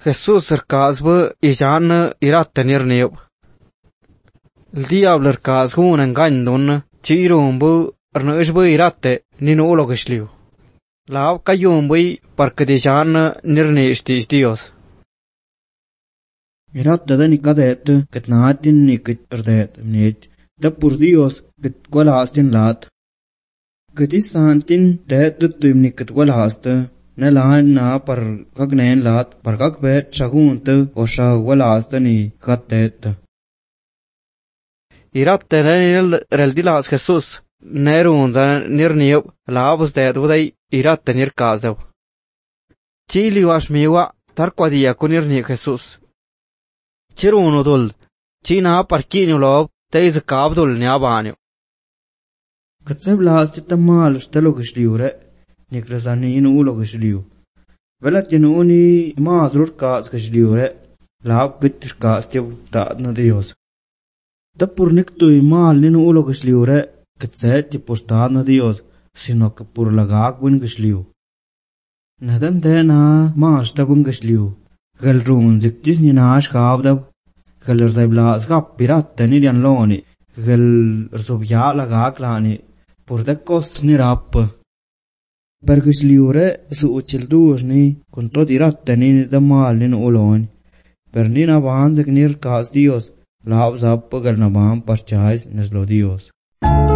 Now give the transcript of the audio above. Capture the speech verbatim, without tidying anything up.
Jesús rcasbă ijan iratenir neu. El diablo rcasbă un enganyndon chirumbă rnăjbă irate ninulogishliu. Lav cayumbăi parcă dejan nirneștiș Dios. Irate da nicadet ket natin nikit erdet mnit da pur Dios ket gualastin lat. Ket isantin det tuim nikit gualasta ne lan na par kagnen lat par kagbet chagunte o sha gualasta ni katet. Irate nenil reldilas Jesús nerunza nirniu lavus det udai irate nirkazev. Chili washmiwa tarquadia kunirni Jesús. Chirunu dul, china parkiniu lob teiz kabdul niabaniu. Katseb lasti tamal stelogishliure nikrasani inu ulogishliu. Velat yenuni mazrur kaas gishliure lab gitir kaas tiu taadna Dios. Tapur niktu imal ninu ulogishliure katset ti postadna Dios sino que pur lagak win gishliu. Nadan dena maas tabun gishliu. Galrun ziktis ni naash kaabdab gal rzabla zgap pirat nirian loni gal rzobya lagak lani pur dekos ni rap. Bergishliure su uchilduos ni con tot irat ni damal ni ulon. Per ni na banzek nir kaas Dios laab zap gal na bam parchais neslo Dios.